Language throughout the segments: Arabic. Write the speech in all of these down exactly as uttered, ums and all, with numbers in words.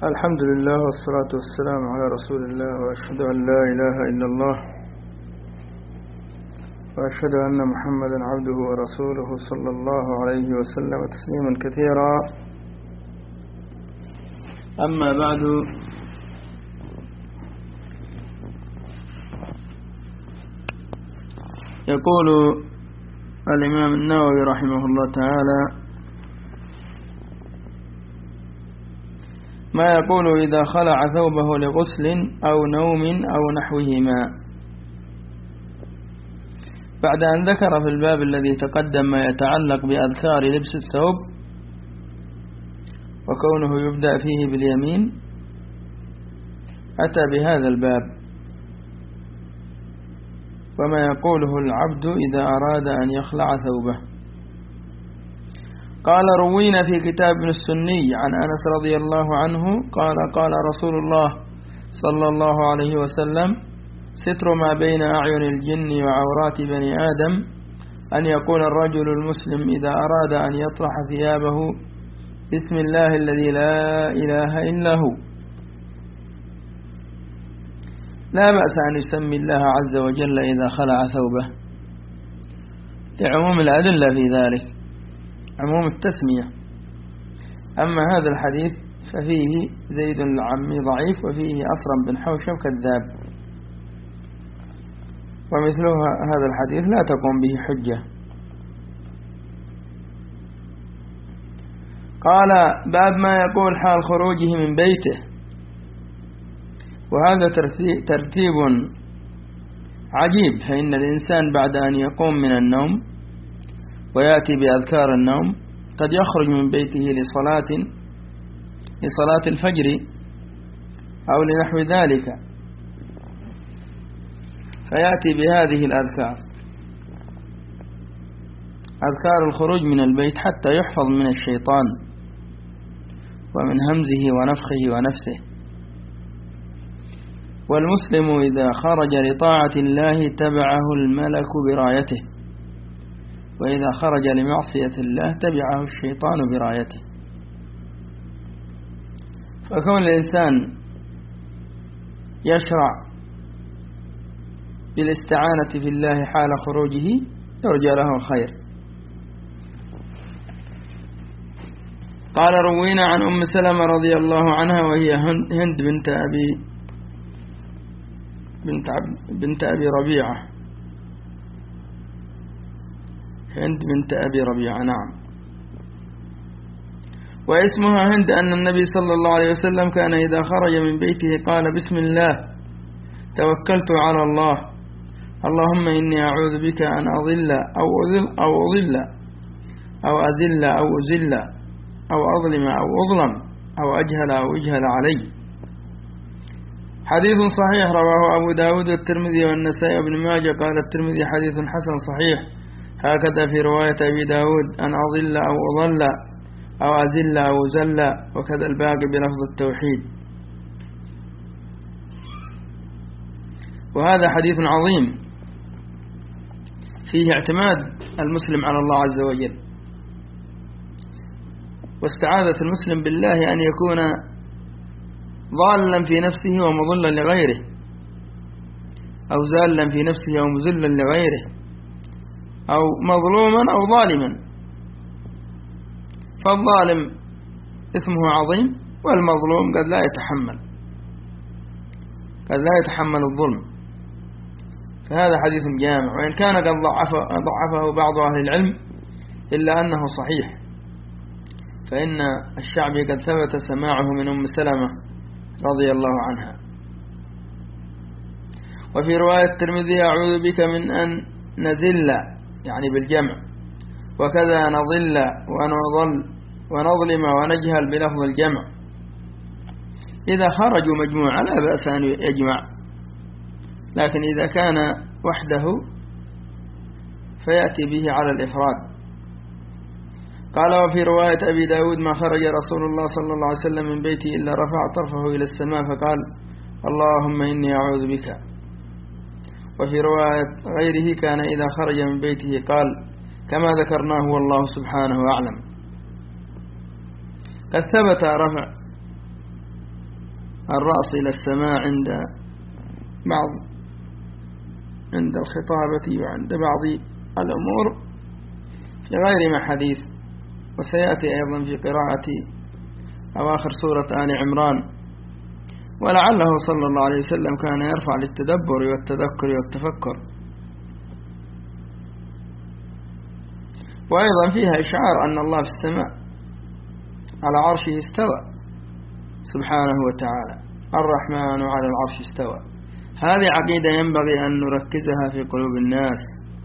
الحمد لله والصلاة والسلام على رسول الله، وأشهد أن لا إله إلا الله، وأشهد أن محمدا عبده ورسوله صلى الله عليه وسلم تسليما كثيرا. أما بعد، يقول الإمام النووي رحمه الله تعالى: ما يقول إذا خلع ثوبه لغسل أو نوم أو نحوهما. بعد أن ذكر في الباب الذي تقدم ما يتعلق بأذكار لبس الثوب وكونه يبدأ فيه باليمين، أتى بهذا الباب وما يقوله العبد إذا أراد أن يخلع ثوبه. قال: روينا في كتاب ابن السني عن أنس رضي الله عنه قال: قال رسول الله صلى الله عليه وسلم: ستر ما بين أعين الجن وعورات بني آدم أن يقول الرجل المسلم إذا أراد أن يطرح ثيابه: بسم الله الذي لا إله إلا هو. لا بأس أن يسمي الله عز وجل إذا خلع ثوبه لعموم الأدلة في ذلك، عموم التسمية. أما هذا الحديث ففيه زيد العمي ضعيف، وفيه أصرم بن حوشب كذاب، ومثله هذا الحديث لا تقوم به حجة. قال: باب ما يقول حال خروجه من بيته. وهذا ترتيب عجيب، فإن الإنسان بعد أن يقوم من النوم ويأتي بأذكار النوم قد يخرج من بيته لصلاة لصلاة الفجر أو لنحو ذلك، فيأتي بهذه الأذكار، أذكار الخروج من البيت، حتى يحفظ من الشيطان ومن همزه ونفخه ونفسه. والمسلم إذا خرج لطاعة الله تبعه الملك برايته، وإذا خرج لمعصية الله تبعه الشيطان برايته. فكون الإنسان يشرع بالاستعانة في الله حال خروجه يرجى له الخير. قال: روينا عن أم سلمة رضي الله عنها، وهي هند بنت أبي بنت, بنت أبي ربيعة هند بنت أبي ربيعة نعم. واسمها هند أن النبي صلى الله عليه وسلم كان إذا خرج من بيته قال: بسم الله توكلت على الله، اللهم إني أعوذ بك أن أضل أو أضل أو أضل أو أزل أو أزل أو أظلم أو أظلم أو أجهل أو أجهل علي. حديث صحيح رواه أبو داود والترمذي والنسائي وابن ماجه. قال الترمذي: حديث حسن صحيح. هكذا في رواية أبي داود: أن أضل أو أضل أو أزل أو أزل، وكذا الباقي بلفظ التوحيد. وهذا حديث عظيم فيه اعتماد المسلم على الله عز وجل، واستعاذة المسلم بالله أن يكون ضالا في نفسه ومضلا لغيره، أو زالا في نفسه ومذلا لغيره، أو مظلوما أو ظالما. فالظالم اسمه عظيم، والمظلوم قد لا يتحمل قد لا يتحمل الظلم. فهذا حديث جامع، وإن كان قد ضعفه, ضعفه بعض أهل العلم إلا أنه صحيح، فإن الشعبي قد ثبت سماعه من أم سلمة رضي الله عنها. وفي رواية الترمذي: أعوذ بك من أن نزل، يعني بالجمع، وكذا نضل ونضل ونظلم ونجهل بلفظ الجمع. إذا خرجوا مجموعة لا بأس أن يجمع، لكن إذا كان وحده فيأتي به على الإفراد. قال: وفي رواية أبي داود: ما خرج رسول الله صلى الله عليه وسلم من بيته إلا رفع طرفه إلى السماء فقال: اللهم إني أعوذ بك. وفي رواية غيره: كان إذا خرج من بيته قال كما ذكرناه والله سبحانه أعلم. قد ثبت رفع الرأس إلى السماء عند بعض عند الخطابة وعند بعض الأمور في غير ما حديث. وسيأتي أيضا في قراءة أواخر سورة آل عمران. ولعله صلى الله عليه وسلم كان يرفع للتدبر والتذكر والتفكر. وأيضا فيها إشعار أن الله في السماء على عرشه استوى سبحانه وتعالى، الرحمن على العرش استوى. هذه عقيدة ينبغي أن نركزها في قلوب الناس،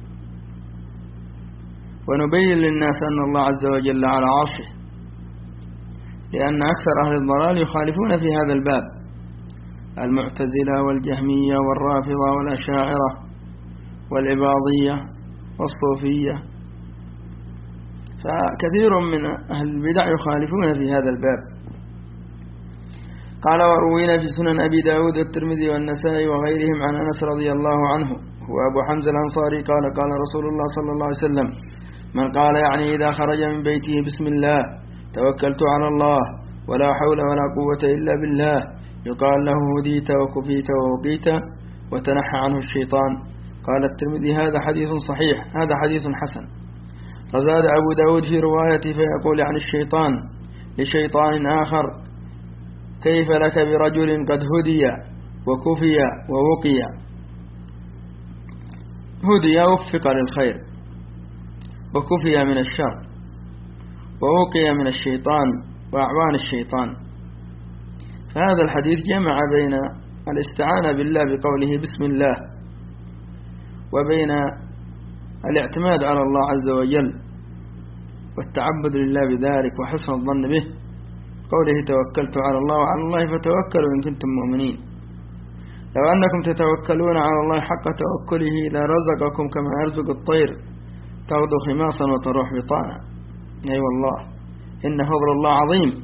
ونبين للناس أن الله عز وجل على عرشه، لأن أكثر أهل الضلال يخالفون في هذا الباب، المعتزلة والجهمية والرافضة والأشاعرة والإباضية والصوفية، فكثير من أهل البدع يخالفون في هذا الباب. قال: وروينا في سنن أبي داود والترمذي والنسائي وغيرهم عن أنس رضي الله عنه هو أبو حمزة الأنصاري قال: قال رسول الله صلى الله عليه وسلم: من قال يعني إذا خرج من بيته بسم الله توكلت على الله ولا حول ولا قوة إلا بالله يقال له هديت وكفيت ووقيت وتنحى عنه الشيطان. قال الترمذي: هذا حديث صحيح، هذا حديث حسن. فزاد أبو داود في روايته فيقول عن الشيطان لشيطان آخر: كيف لك برجل قد هدي وكفي ووقي. هدي وفق للخير، وكفي من الشر، ووقي من الشيطان وأعوان الشيطان. فهذا الحديث جمع بين الاستعانة بالله بقوله بسم الله وبين الاعتماد على الله عز وجل والتعبد لله بذلك وحسن الظن به، قوله توكلت على الله وعلى الله فتوكلوا إن كنتم مؤمنين. لو أنكم تتوكلون على الله حق توكله لرزقكم كما يرزق الطير تغدو خماصا وتروح بطانا. أي أيوة والله إن فضل الله عظيم.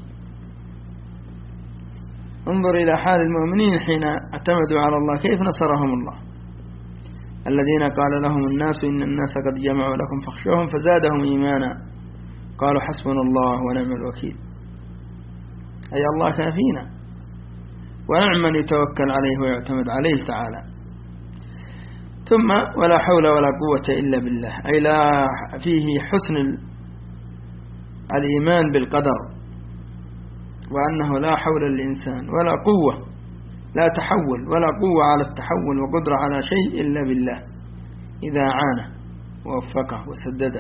انظر إلى حال المؤمنين حين اعتمدوا على الله كيف نصرهم الله، الذين قال لهم الناس إن الناس قد جمعوا لكم فاخشوهم فزادهم إيمانا قالوا حسبنا الله ونعم الوكيل. أي الله كافينا ونعم من يتوكل عليه ويعتمد عليه تعالى. ثم ولا حول ولا قوة إلا بالله، أي لا فيه حسن الإيمان بالقدر، وأنه لا حول للإنسان ولا قوة، لا تحول ولا قوة على التحول وقدرة على شيء إلا بالله إذا عانه ووفقه وسدده.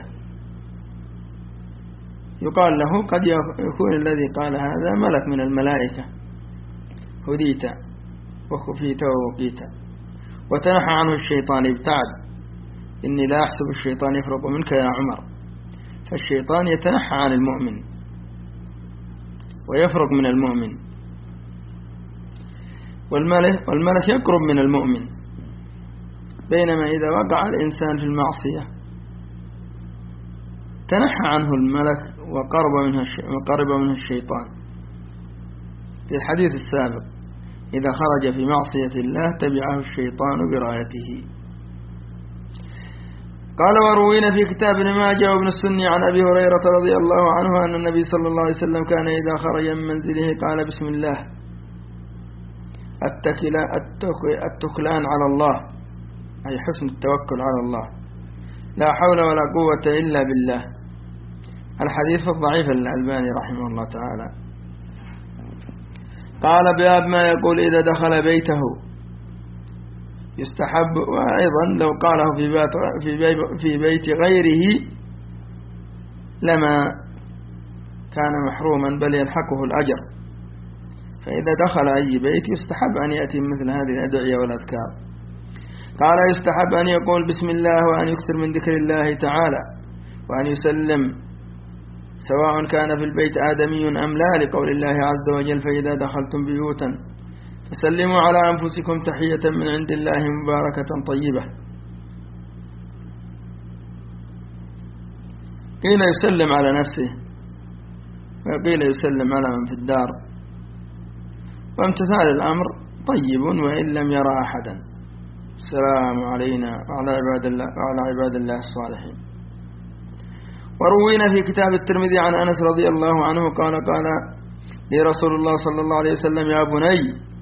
يقال له قد يكون الذي قال هذا ملك من الملائكة: هديت وكفيت ووقيت وتنحى عنه الشيطان ابتعد، إني لا أحسب الشيطان يفرق منك يا عمر. فالشيطان يتنحى عن المؤمن ويفرق من المؤمن، والملك, والملك يقرب من المؤمن، بينما إذا وقع الإنسان في المعصية تنحى عنه الملك وقرب منه وقرب منه الشيطان. في الحديث السابق: إذا خرج في معصية الله تبعه الشيطان برايته. قال: وروينا في كتاب ابن ماجه وابن السني عن أبي هريرة رضي الله عنه أن النبي صلى الله عليه وسلم كان إذا خرج من منزله قال بسم الله التكلان على الله، أي حسن التوكل على الله، لا حول ولا قوة إلا بالله. الحديث الضعيف الألباني رحمه الله تعالى. قال: باب ما يقول إذا دخل بيته يستحب. وأيضا لو قاله في بيت, في بيت غيره لما كان محروما بل يلحقه الأجر، فإذا دخل أي بيت يستحب أن يأتي مثل هذه الأدعية والأذكار. قال: يستحب أن يقول بسم الله وأن يكثر من ذكر الله تعالى وأن يسلم سواء كان في البيت آدمي أم لا، لقول الله عز وجل: فإذا دخلتم بيوتا فسلموا على أنفسكم تحية من عند الله مباركة طيبة. قيل يسلم على نفسه وقيل يسلم على من في الدار، وامتثال الأمر طيب وإن لم يرى أحدا. السلام علينا وعلى عباد الله وعلى عباد الله الصالحين. وروينا في كتاب الترمذي عن أنس رضي الله عنه قال: قال لي رسول الله صلى الله عليه وسلم: يا بني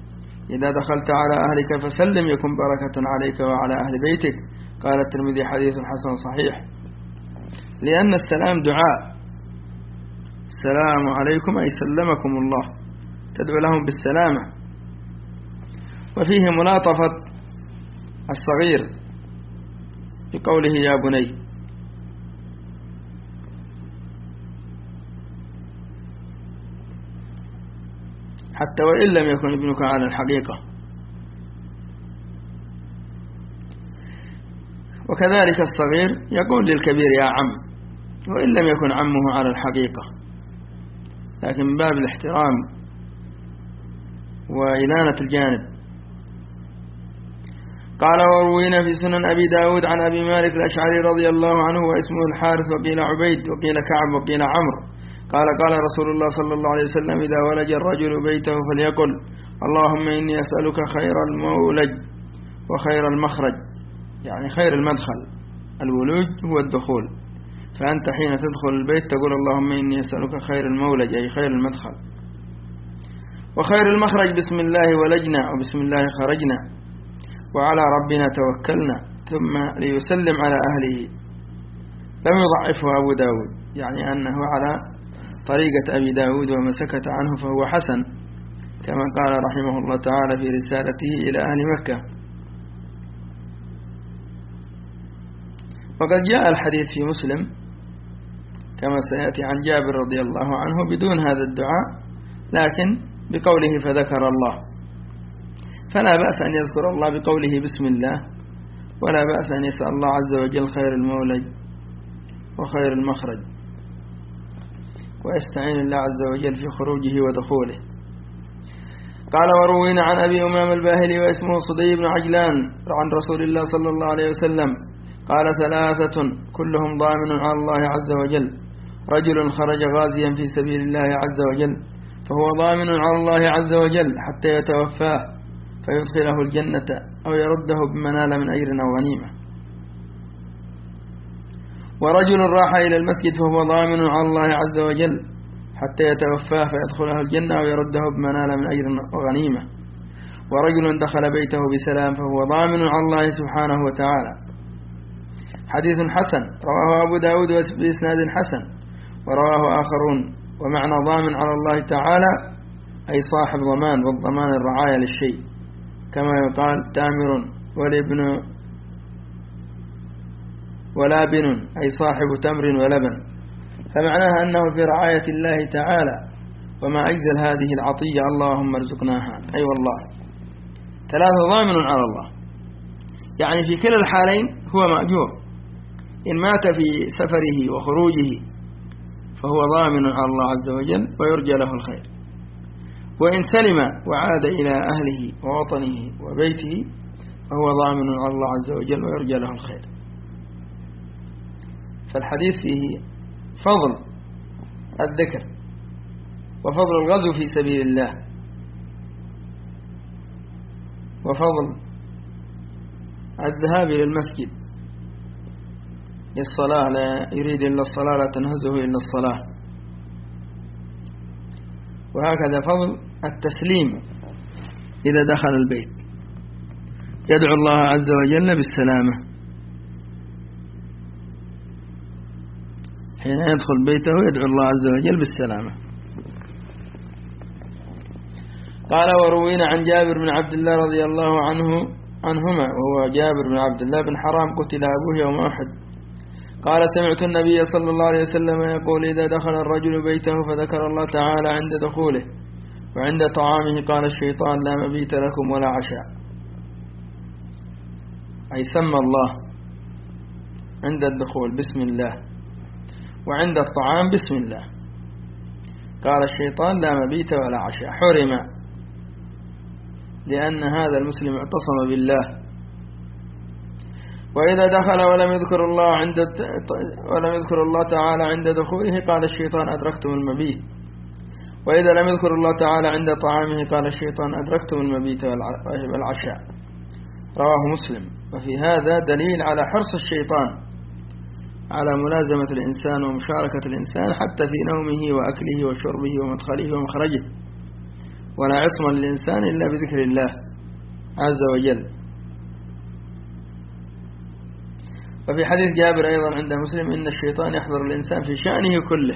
إذا دخلت على أهلك فسلم يكن بركة عليك وعلى أهل بيتك. قال الترمذي حديث حسن صحيح، لأن السلام دعاء. السلام عليكم أي سلمكم الله، تدعو لهم بالسلامة. وفيه ملاطفة الصغير بقوله يا بني، حتى وإن لم يكن ابنك على الحقيقة. وكذلك الصغير يقول للكبير يا عم، وإن لم يكن عمه على الحقيقة، لكن من باب الاحترام وإلانة الجانب. قال وروينا في سنن أبي داود عن أبي مالك الأشعري رضي الله عنه واسمه الحارث وقيل عبيد وقيل كعب وقيل عمرو قال قال رسول الله صلى الله عليه وسلم إذا ولج الرجل بيته فليقل اللهم إني أسألك خير المولج وخير المخرج، يعني خير المدخل. الولوج هو الدخول، فأنت حين تدخل البيت تقول اللهم إني أسألك خير المولج أي خير المدخل، وخير المخرج بسم الله ولجنا وبسم الله خرجنا وعلى ربنا توكلنا، ثم ليسلم على أهله. لم يضعفه أبو داود، يعني أنه على طريقة أبي داود وما سكت عنه فهو حسن، كما قال رحمه الله تعالى في رسالته إلى أهل مكة. وقد جاء الحديث في مسلم كما سيأتي عن جابر رضي الله عنه بدون هذا الدعاء، لكن بقوله فذكر الله، فلا بأس أن يذكر الله بقوله بسم الله، ولا بأس أن يسأل الله عز وجل خير المولج وخير المخرج، ويستعين الله عز وجل في خروجه ودخوله. قال وروينا عن أبي أمام الباهلي واسمه صدي بن عجلان عن رسول الله صلى الله عليه وسلم قال ثلاثة كلهم ضامن على الله عز وجل: رجل خرج غازيا في سبيل الله عز وجل فهو ضامن على الله عز وجل حتى يتوفاه فيدخله الجنة أو يرده بما نال من أجر أو غنيمة. ورجل راح إلى المسجد فهو ضامن على الله عز وجل حتى يتوفاه فيدخله الجنة أو يرده بما نال من أجر أو غنيمة. ورجل دخل بيته بسلام فهو ضامن على الله سبحانه وتعالى. حديث حسن رواه أبو داود بإسناد حسن، ورواه آخرون. ومعنى ضامن على الله تعالى أي صاحب ضمان، والضمان الرعاية للشيء، كما يقال تامر والابن ولابن أي صاحب تمر ولبن، فمعناها أنه في رعاية الله تعالى. وما أجزل هذه العطية اللهم ارزقناها، أي أيوة والله. ثلاثة ضامن على الله، يعني في كلا الحالين هو مأجور. إن مات في سفره وخروجه فهو ضامن على الله عز وجل ويرجى له الخير، وإن سلم وعاد إلى أهله ووطنه وبيته فهو ضامن على الله عز وجل ويرجى له الخير. فالحديث فيه فضل الذكر وفضل الغزو في سبيل الله، وفضل الذهاب إلى المسجد للصلاة، لا يريد إلا الصلاة لا تنهزه إلا الصلاة. وهكذا فضل التسليم إذا دخل البيت، يدعو الله عز وجل بالسلامة حين يدخل بيته، يدعو الله عز وجل بالسلامة. قال وروينا عن جابر بن عبد الله رضي الله عنه عنهما، وهو جابر بن عبد الله بن حرام قتل أبوه يوم أحد، قال سمعت النبي صلى الله عليه وسلم يقول إذا دخل الرجل بيته فذكر الله تعالى عند دخوله وعند طعامه قال الشيطان لا مبيت لكم ولا عشاء، أي سمى الله عند الدخول بسم الله وعند الطعام بسم الله. قال الشيطان لا مبيت ولا عشاء، حرم، لأن هذا المسلم اعتصم بالله. وإذا دخل ولم يذكر الله عند ولم يذكر الله تعالى عند دخوله قال الشيطان أدركتم المبيت، وإذا لم يذكر الله تعالى عند طعامه قال الشيطان أدركتم المبيت والعشاء. رواه مسلم. وفي هذا دليل على حرص الشيطان على ملازمة الإنسان ومشاركة الإنسان حتى في نومه وأكله وشربه ومدخله ومخرجه، ولا عصمة للإنسان إلا بذكر الله عز وجل. وفي حديث جابر أيضا عند مسلم إن الشيطان يحضر الإنسان في شأنه كله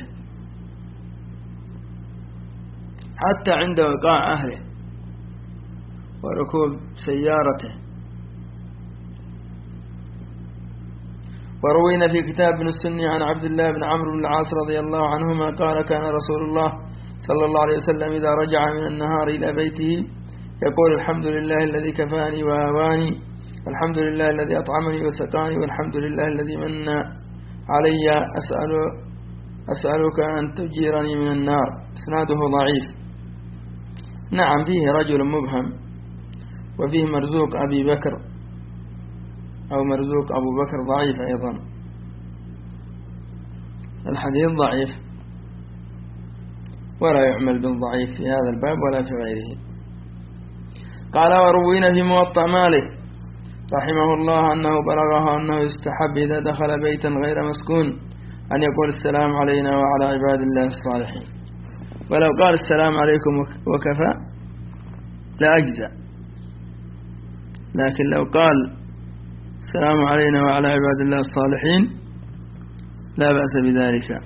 حتى عند وقاع أهله وركوب سيارته. وروينا في كتاب ابن السني عن عبد الله بن عمرو بن العاص رضي الله عنهما قال كان رسول الله صلى الله عليه وسلم إذا رجع من النهار إلى بيته يقول الحمد لله الذي كفاني وآواني، الحمد لله الذي أطعمني وسقاني، والحمد لله الذي من علي، أسأل أسألك أن تجيرني من النار. إسناده ضعيف. نعم فيه رجل مبهم، وفيه مرزوق أبي بكر أو مرزوق أبو بكر ضعيف أيضا. الحديث ضعيف ولا يعمل بالضعيف في هذا الباب ولا في غيره. قال وروينا في موطأ مالك رحمه الله أنه بلغه أنه يستحب إذا دخل بيتا غير مسكون أن يقول السلام علينا وعلى عباد الله الصالحين، ولو قال السلام عليكم وكفى لا أجزأ، لكن لو قال السلام علينا وعلى عباد الله الصالحين لا بأس بذلك.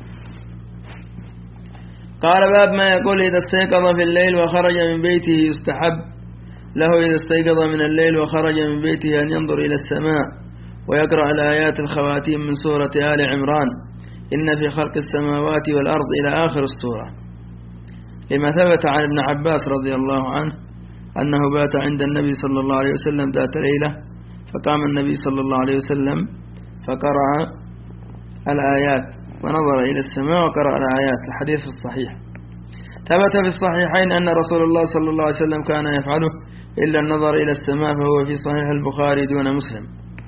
قال باب ما يقول إذا استيقظ في الليل وخرج من بيته يستحب له إذا استيقظ من الليل وخرج من بيته أن ينظر إلى السماء ويقرأ الآيات الخواتيم من سورة آل عمران إن في خلق السماوات والأرض إلى آخر السورة، لما ثبت عن ابن عباس رضي الله عنه أنه بات عند النبي صلى الله عليه وسلم ذات ليلة فقام النبي صلى الله عليه وسلم فقرأ الآيات ونظر إلى السماء وقرأ الآيات. الحديث في الصحيح. ثبت في الصحيحين أن رسول الله صلى الله عليه وسلم كان يفعله إلا النظر إلى السماء، فهو في صحيح البخاري دون مسلم.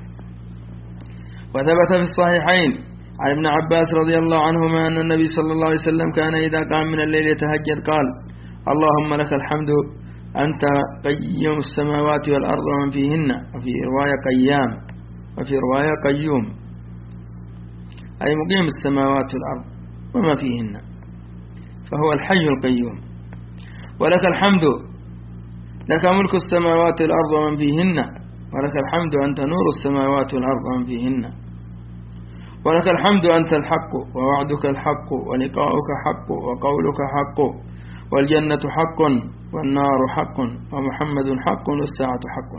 وثبت في الصحيحين عن ابن عباس رضي الله عنهما أن النبي صلى الله عليه وسلم كان إذا قام من الليل يتهجد قال اللهم لك الحمد أنت قيم السماوات والأرض ومن فيهن، وفي رواية قيام وفي رواية قيوم، أي مقيم السماوات والأرض وما فيهن، فهو الحي القيوم. ولك الحمد لك ملك السماوات والأرض ومن فيهن، ولك الحمد أنت نور السماوات والأرض ومن فيهن، ولك الحمد أنت الحق ووعدك الحق ولقاؤك حق وقولك حق والجنة حق والنار حق ومحمد حق والساعة حق.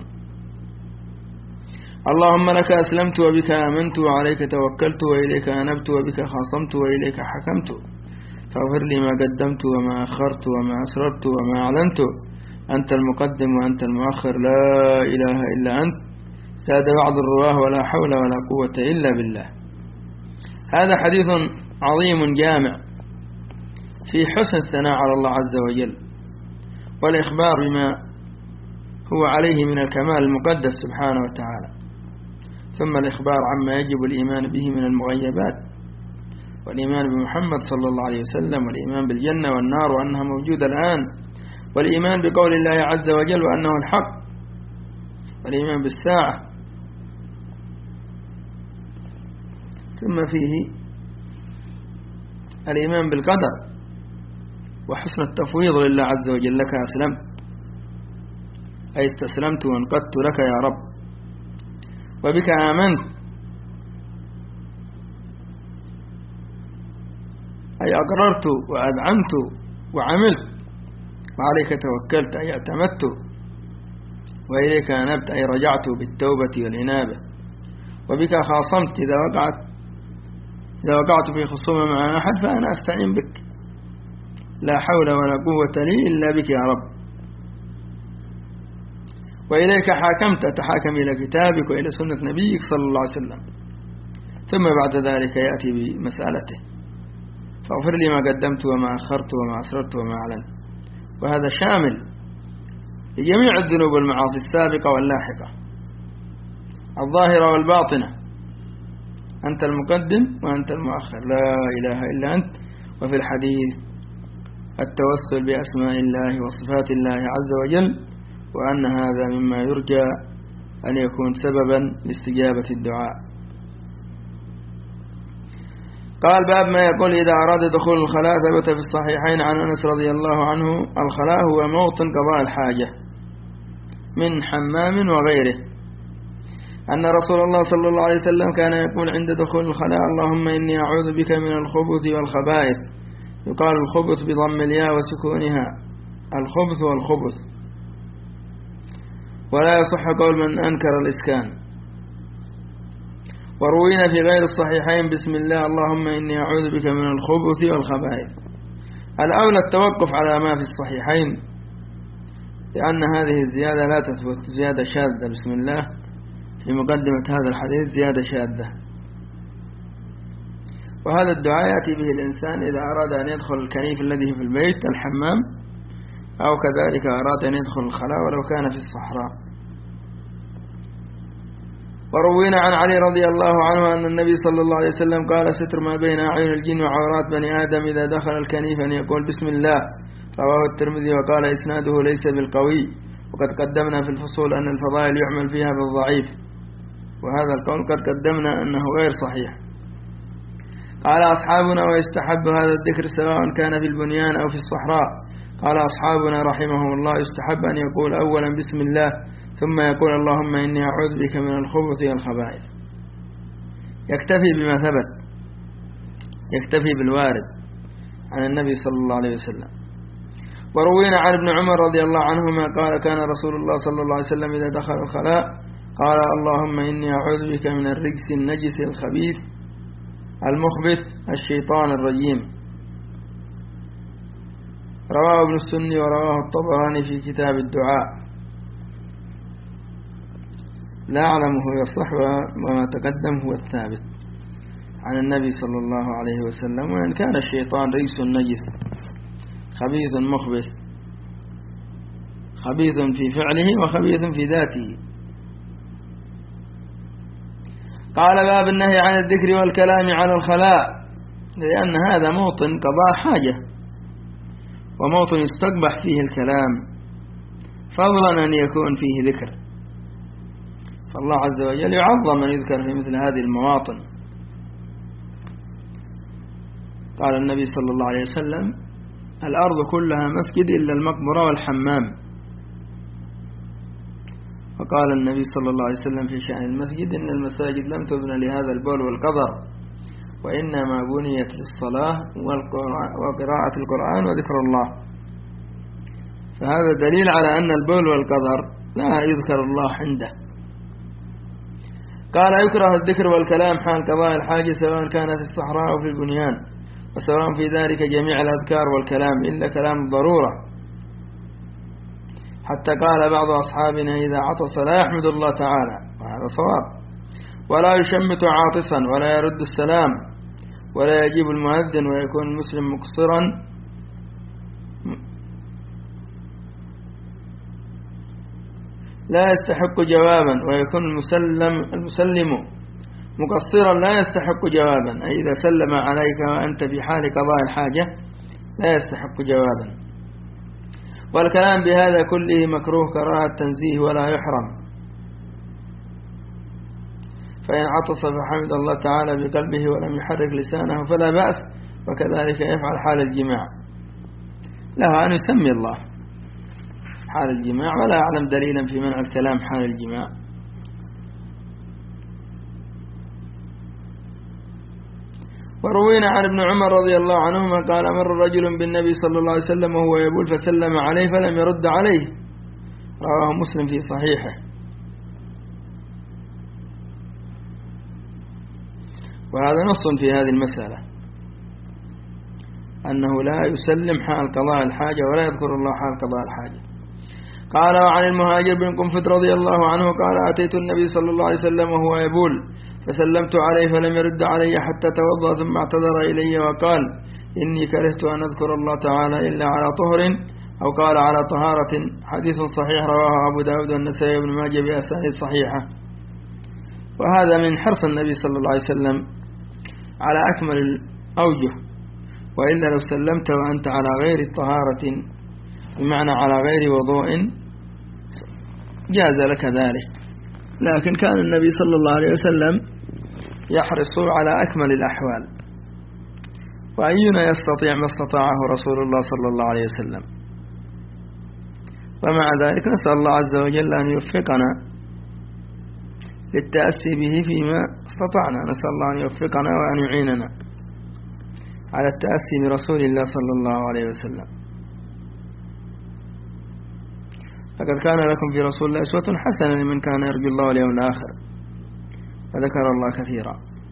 اللهم لك أسلمت وبك آمنت وعليك توكلت وإليك أنبت وبك خاصمت وإليك حكمت، فاغفر لي ما قدمت وما أخرت وما أسررت وما أعلنت، أنت المقدم وأنت المؤخر لا إله إلا أنت. زاد بعض الرواه ولا حول ولا قوة إلا بالله. هذا حديث عظيم جامع في حسن الثناء على الله عز وجل والإخبار بما هو عليه من الكمال المقدس سبحانه وتعالى، ثم الإخبار عما يجب الإيمان به من المغيبات، والإيمان بمحمد صلى الله عليه وسلم، والإيمان بالجنة والنار وأنها موجودة الآن، والإيمان بقول الله عز وجل وأنه الحق، والإيمان بالساعة، ثم فيه الإيمان بالقدر وحسن التفويض لله عز وجل. لك أسلمت أي استسلمت وانقدت لك يا رب، وبك آمنت أي أقررت وأدعمت وعملت، وعليك توكلت أي اعتمدت، وإليك أنبت أي رجعت بالتوبة والإنابة، وبك خاصمت إذا وقعت إذا وقعت في خصومة مع أحد فأنا أستعين بك، لا حول ولا قوة لي إلا بك يا رب، وإليك حاكمت أتحاكم إلى كتابك وإلى سنة نبيك صلى الله عليه وسلم. ثم بعد ذلك يأتي بمسألته فاغفر لي ما قدمت وما أخرت وما أسررت وما أعلنت، وهذا شامل لجميع الذنوب والمعاصي السابقة واللاحقة الظاهرة والباطنة، أنت المقدم وأنت المؤخر لا إله إلا أنت. وفي الحديث التوسل بأسماء الله وصفات الله عز وجل، وأن هذا مما يرجى أن يكون سببا لاستجابة الدعاء. قال باب ما يقول إذا أراد دخول الخلاء. ثبت في الصحيحين عن أنس رضي الله عنه الخلاء هو موطن قضاء الحاجة من حمام وغيره، أن رسول الله صلى الله عليه وسلم كان يقول عند دخول الخلاء اللهم إني أعوذ بك من الخبث والخبائث. يقال الخبث بضم الياء وسكونها، الخبث والخبث، ولا يصح قول من أنكر الإسكان. وروينا في غير الصحيحين بسم الله اللهم إني أعوذ بك من الخبث والخبائث. الأولى التوقف على ما في الصحيحين، لأن هذه الزيادة لا تثبت، زيادة شاذة. بسم الله في مقدمة هذا الحديث زيادة شاذة. وهذا الدعاء يأتي به الإنسان إذا أراد أن يدخل الكنيف الذي في البيت الحمام، أو كذلك أراد أن يدخل الخلاء ولو كان في الصحراء. وروينا عن علي رضي الله عنه أن النبي صلى الله عليه وسلم قال ستر ما بين أعين الجن وعورات بني آدم إذا دخل الكنيف أن يقول بسم الله. رواه الترمذي وقال إسناده ليس بالقوي، وقد قدمنا في الفصول أن الفضائل يعمل فيها بالضعيف، وهذا القول قد قدمنا أنه غير صحيح. قال أصحابنا ويستحب هذا الذكر سواء كان في البنيان أو في الصحراء. قال أصحابنا رحمهم الله يستحب أن يقول أولا بسم الله ثم يقول اللهم إني أعوذ بك من الخبث والخبائث. يكتفي بما ثبت، يكتفي بالوارد عن النبي صلى الله عليه وسلم. وروينا عن ابن عمر رضي الله عنهما قال كان رسول الله صلى الله عليه وسلم إذا دخل الخلاء قال اللهم إني أعوذ بك من الرجس النجس الخبيث المخبث الشيطان الرجيم. رواه ابن السني ورواه الطبراني في كتاب الدعاء. لا أعلمه يصح، وما تقدم هو الثابت عن النبي صلى الله عليه وسلم. وإن كان الشيطان رجس نجس خبيث مخبث، خبيث في فعله وخبيث في ذاته. قال باب النهي عن الذكر والكلام على الخلاء، لأن هذا موطن قضاء حاجة وموطن يستقبح فيه الكلام، فضلا أن يكون فيه ذكر. فالله عز وجل يعظم أن يذكر في مثل هذه المواطن. قال النبي صلى الله عليه وسلم الأرض كلها مسجد إلا المقبرة والحمام. وقال النبي صلى الله عليه وسلم في شأن المسجد إن المساجد لم تبنى لهذا البول والقدر، وإنما بنيت للصلاة وقراءة القرآن وذكر الله. فهذا دليل على أن البول والقدر لا يذكر الله عنده. قال يكره الذكر والكلام حال قضاء الحاجة سواء كان في الصحراء أو في البنيان، وسواء في ذلك جميع الأذكار والكلام إلا كلام الضرورة، حتى قال بعض أصحابنا إذا عطس لا يحمد الله تعالى، وهذا صواب، ولا يشمت عاطسا ولا يرد السلام ولا يجيب المؤذن، ويكون المسلم مقصرا لا يستحق جوابا، ويكون المسلم المسلم مقصرا لا يستحق جوابا، أي إذا سلم عليك وأنت في حال قضاء الحاجة لا يستحق جوابا. والكلام بهذا كله مكروه كراهة تنزيه ولا يحرم، فإن عطس فحمد الله تعالى بقلبه ولم يحرك لسانه فلا بأس، وكذلك يفعل حال الجماع، له أن يسمي الله حال الجماع، ولا أعلم دليلا في منع الكلام حال الجماع. وروينا عن ابن عمر رضي الله عنهما قال مر رجل بالنبي صلى الله عليه وسلم وهو يبول فسلم عليه فلم يرد عليه، رواه مسلم في صحيحه. وهذا نص في هذه المسألة أنه لا يسلم حال قضاء الحاجة ولا يذكر الله حال قضاء الحاجة. قال وعن المهاجر بن قنفذ رضي الله عنه قال أتيت النبي صلى الله عليه وسلم وهو يبول فسلمت عليه فلم يرد علي حتى توضأ، ثم اعتذر إلي وقال إني كرهت أن أذكر الله تعالى إلا على طهر، أو قال على طهارة. حديث صحيح رواه أبو داود والنسائي وابن ماجه بأسانيد صحيحة. وهذا من حرص النبي صلى الله عليه وسلم على أكمل الأوجه، وإلا لو سلمت وأنت على غير طهارة بمعنى على غير وضوء جاز لك ذلك، لكن كان النبي صلى الله عليه وسلم يحرص على أكمل الأحوال. وأينا يستطيع ما استطاعه رسول الله صلى الله عليه وسلم. ومع ذلك نسأل الله عز وجل أن يوفقنا للتأسي به فيما استطعنا. نسأل الله أن يوفقنا وأن يعيننا على التأسي برسول الله صلى الله عليه وسلم. لقد كان لكم في رسول الله أسوة حسنة لمن كان يرجو الله واليوم الآخر، فذكر الله كثيرا.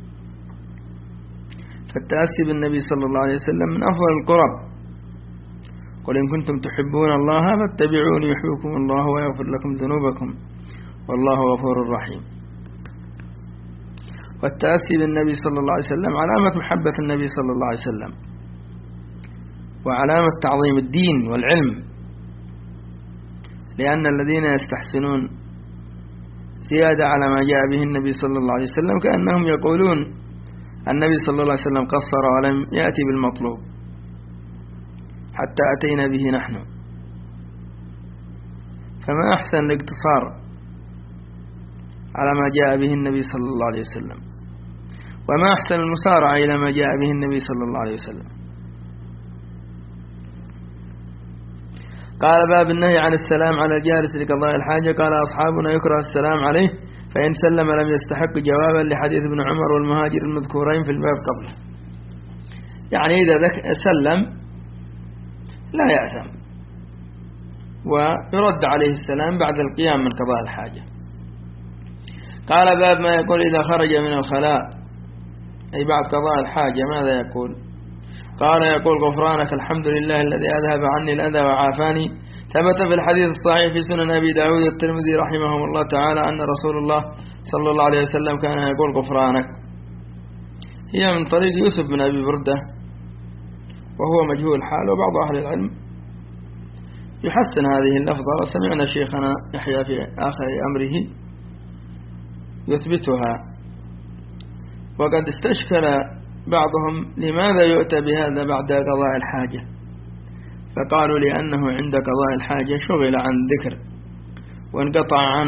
فالتأسي بالنبي صلى الله عليه وسلم من أفضل القرب. قل إن كنتم تحبون الله فاتبعوني يحبكم الله ويغفر لكم ذنوبكم والله غفور رحيم. والتأسي بالنبي صلى الله عليه وسلم علامة محبة النبي صلى الله عليه وسلم، وعلامة تعظيم الدين والعلم، لأن الذين يستحسنون زيادة على ما جاء به النبي صلى الله عليه وسلم كأنهم يقولون النبي صلى الله عليه وسلم قصر ولم يأتي بالمطلوب حتى أتينا به نحن. فما أحسن الاقتصار على ما جاء به النبي صلى الله عليه وسلم، وما أحسن المسارعة إلى ما جاء به النبي صلى الله عليه وسلم. قال باب النهي عن السلام على الجالس لقضاء الحاجة. قال أصحابنا يكره السلام عليه فإن سلم لم يستحق جوابا لحديث ابن عمر والمهاجر المذكورين في الباب قبله. يعني إذا سلم لا يأثم ويرد عليه السلام بعد القيام من قضاء الحاجة. قال باب ما يقول إذا خرج من الخلاء أي بعد قضاء الحاجة ماذا يقول؟ قال يقول غفرانك الحمد لله الذي أذهب عني الأذى وعافاني. ثبت في الحديث الصحيح في سنن أبي داود الترمذي رحمهم الله تعالى أن رسول الله صلى الله عليه وسلم كان يقول غفرانك. هي من طريق يوسف بن أبي بردة وهو مجهول حال، وبعض أهل العلم يحسن هذه اللفظة، وسمعنا شيخنا يحيى في آخر أمره يثبتها. وقد استشكل بعضهم لماذا يؤتى بهذا بعد قضاء الحاجة، فقالوا لأنه عند قضاء الحاجة شغل عن ذكر وانقطع عنه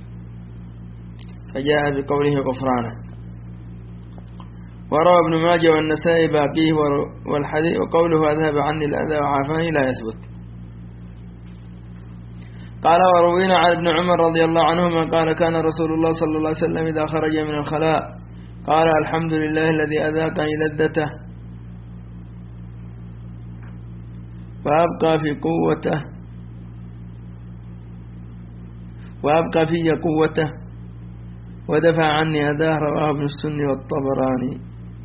فجاء بقوله غفرانه. وروى ابن ماجه والنسائي باقيه والحديث وقوله أذهب عني الأذى وعافاني لا يثبت. قال وروينا عن ابن عمر رضي الله عنهما قال كان رسول الله صلى الله عليه وسلم إذا خرج من الخلاء قال الحمد لله الذي أذاقني لذته وأبقى في قوته وأبقى في قوته ودفع عني أذاه. رواه ابن السني والطبراني.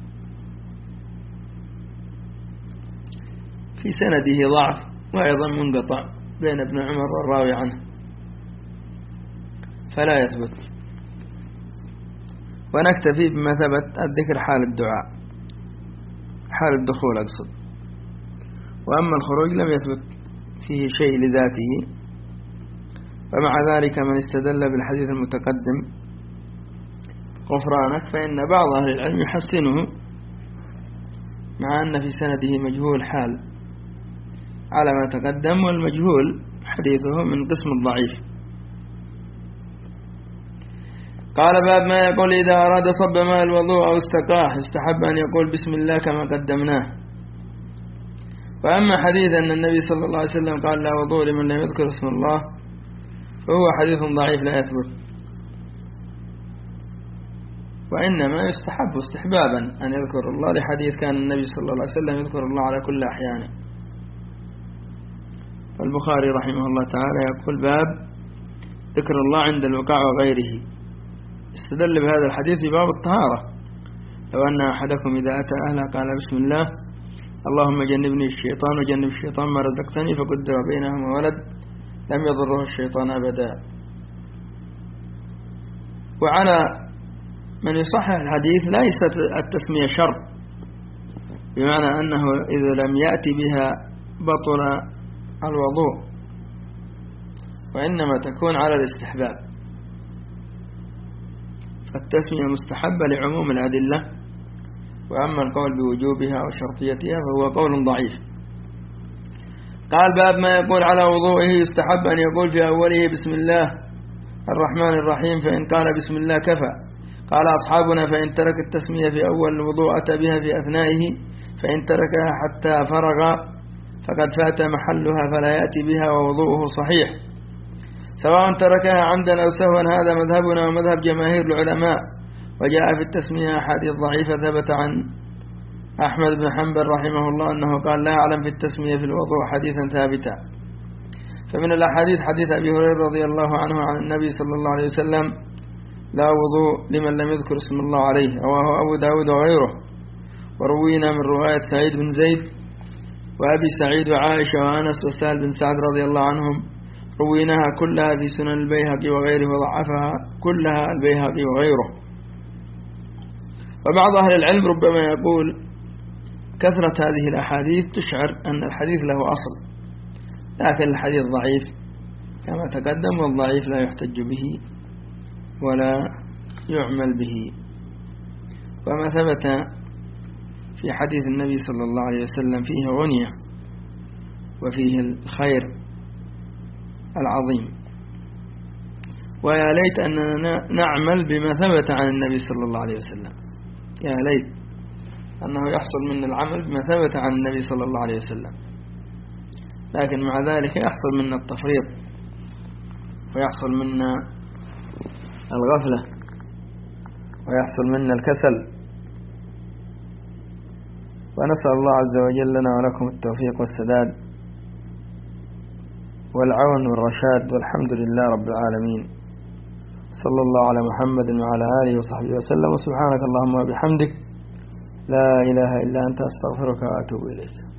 في سنده ضعف وأيضا منقطع بين ابن عمر والراوي عنه فلا يثبت. ونكتفي بما ثبت الذكر حال الدعاء حال الدخول أقصد. وأما الخروج لم يثبت فيه شيء لذاته. ومع ذلك من استدل بالحديث المتقدم غفرانك فإن بعض أهل العلم يحسنه مع أن في سنده مجهول حال على ما تقدم، والمجهول حديثه من قسم الضعيف. قال باب ما يقول إذا أراد صب ماء الوضوء أو استقاه استحب أن يقول بسم الله كما قدمناه. وأما حديث أن النبي صلى الله عليه وسلم قال لا وضوء لمن لم يذكر اسم الله فهو حديث ضعيف لا يثبت، وإنما يستحب استحبابا أن يذكر الله لحديث كان النبي صلى الله عليه وسلم يذكر الله على كل أحيانه. والبخاري رحمه الله تعالى يقول باب ذكر الله عند الوقاع وغيره. استدل بهذا الحديث باب الطهارة. لو أن أحدكم إذا أتى أهله قال بسم الله اللهم جنبني الشيطان وجنب الشيطان ما رزقتني فقدر بينهما ولد لم يضره الشيطان أبدا. وعلى من يصحح الحديث ليست التسمية شرط، بمعنى أنه إذا لم يأتي بها بطل الوضوء، وإنما تكون على الاستحباب. فالتسمية مستحبة لعموم الأدلة، وأما القول بوجوبها وشرطيتها فهو قول ضعيف. قال باب ما يقول على وضوئه يستحب أن يقول في أوله بسم الله الرحمن الرحيم، فإن قال بسم الله كفى. قال أصحابنا فإن ترك التسمية في أول الوضوء أتى بها في أثنائه فإن تركها حتى فرغ فقد فات محلها فلا يأتي بها ووضوءه صحيح، سواء تركها عمدا أو سهوا. هذا مذهبنا ومذهب جماهير العلماء. وجاء في التسمية أحاديث ضعيفة ثبت عن أحمد بن حنبل رحمه الله أنه قال لا أعلم في التسمية في الوضوء حديثا ثابتا. فمن الأحاديث حديث أبي هريرة رضي الله عنه عن النبي صلى الله عليه وسلم: لا وضوء لمن لم يذكر اسم الله عليه، رواه أبو داود وغيره. وروينا من رواية سعيد بن زيد وأبي سعيد وعائشة وأنس وسهل بن سعد رضي الله عنهم، رويناها كلها في سنن البيهقي وغيره، وضعفها كلها البيهقي وغيره. وبعض أهل العلم ربما يقول كثرة هذه الأحاديث تشعر أن الحديث له أصل، لكن الحديث ضعيف كما تقدم، والضعيف لا يحتج به ولا يعمل به. وما ثبت في حديث النبي صلى الله عليه وسلم فيه غنية وفيه الخير العظيم، ويا ليت أننا نعمل بما ثبت عن النبي صلى الله عليه وسلم. يا ليت أنه يحصل منا العمل بما ثبت عن النبي صلى الله عليه وسلم، لكن مع ذلك يحصل منا التفريط ويحصل منا الغفلة ويحصل منا الكسل. ونسأل الله عز وجل لنا ولكم التوفيق والسداد والعون والرشاد، والحمد لله رب العالمين. صلى الله على محمد وعلى آله وصحبه وسلم. وسبحانك اللهم وبحمدك، لا إله إلا أنت، أستغفرك وأتوب إليك.